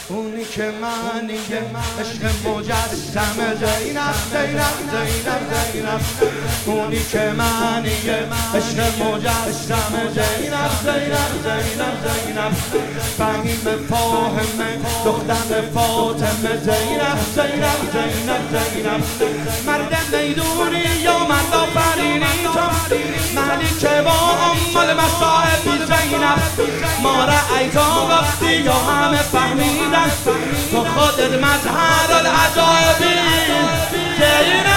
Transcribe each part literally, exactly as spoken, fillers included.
اونی که معنی عشق مجسم زینب زینب زینب زینب اونی که معنی عشق مجسم زینب زینب زینب زینب فهیم فاهمه دختر فاطمه زینب زینب زینب زینب مرد میدونی یا مرد آفرینی تو ملکه با امال مصائب زینب ما رأیتا وقتی یا همه فهمیدن تو خودت مظهر العجایبی زینب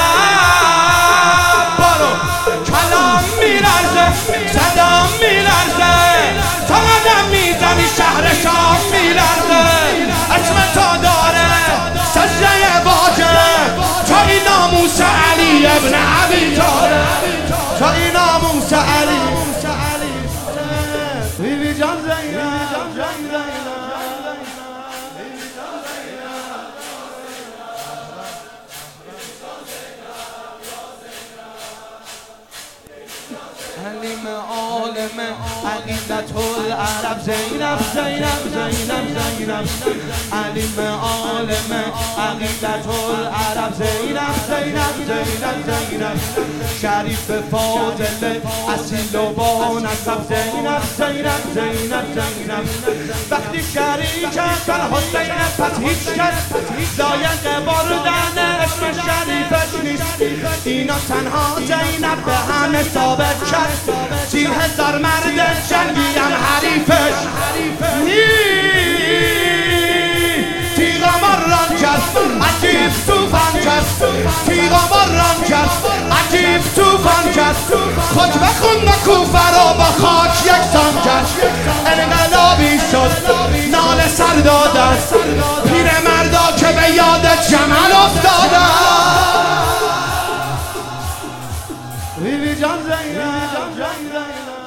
برو کلام میلرزه صدا میلرزه تا قدم میزنی شهر شام میلرزه اسم تو داره سجده واجب تا این ناموس علی ابن ابی طالب تا این ناموس علی بیبی جان زینب جان زینب علیم عالم عقیدت العرب زینب زینب زینب زینب علیم عالم عقیدت العرب زینب زینب زینب زینب شریف فاضل اصیل و با نسب زینب زینب زینب زینب وقتی شریکت بر حسین پس هیچ کس لایق بردن اسم شریفش نیست اینا تنها زینب به همه ثابت کرد سی هزار مرد جنگی هم حریفش تیغا مران کرد عجیب توفان کرد تیغا مران کرد عجیب توفان کرد خود بخون و کوفه رو با خاک یکسان کرد انقلابی شد ناله سر دادن پیر مردا که به یاد جمل افتادن بیبی جان زینب جان زینب